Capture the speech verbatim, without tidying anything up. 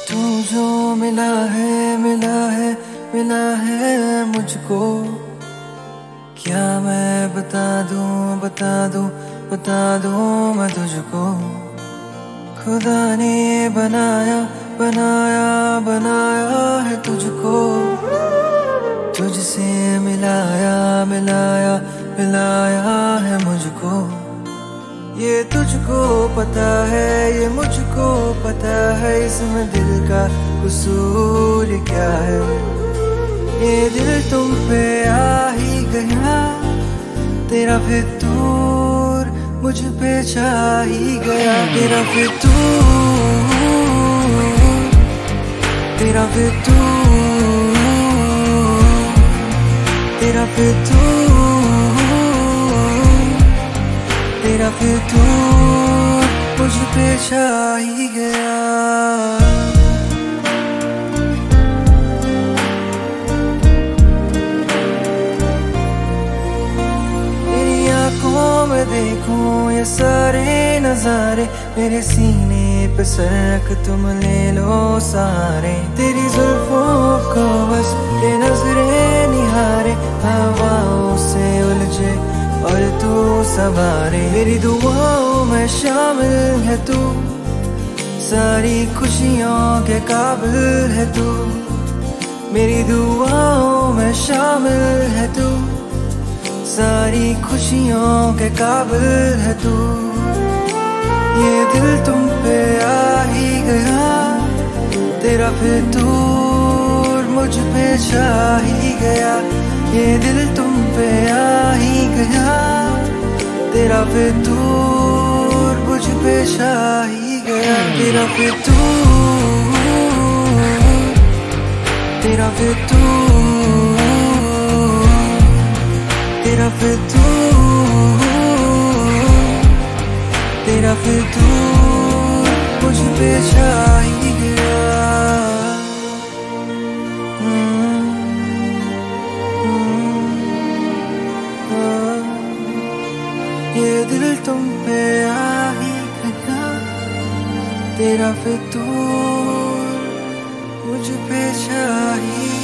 तू जो मिला है मिला है मिला है मुझको, क्या मैं बता दूं बता दूं बता दूं मैं तुझको। खुदा ने बनाया बनाया बनाया है तुझको, तुझसे मिलाया मिलाया मिलाया है मुझको। ये तुझको पता है ये मुझको पता है, इसमें दिल का कसूर क्या है। ये दिल तुम पे आ ही गया, तेरा फितूर मुझ पे छा ही गया। तेरा फितूर तेरा फितूर तेरा फितूर तेरा फितूर मुझ पे छा ही गया। तेरी आंखों में देखूं ये सारे नजारे, मेरे सीने पे सर रख तुम ले लो सारे। तेरी जुल्फों को बस ये नजरें निहारे, हवाओं से उलझे और तू सवारे। मेरी दुआओं में शामिल है तू, सारी खुशियों के काबिल है तू। मेरी दुआओं में शामिल है तू, सारी खुशियों के काबिल है तू। ये दिल तुम पे आ ही गया, तेरा फितूर मुझ पे छा ही गया। ये दिल तुम पे आ ही गया, तेरा फितूर मुझ पे छा ही गया। तेरा फितूर तेरा फितूर तेरा फितूर तेरा फितूर मुझ पे छा ही गया। ये दिल तुम पे आ ही गया, तेरा फितूर मुझ पे छा ही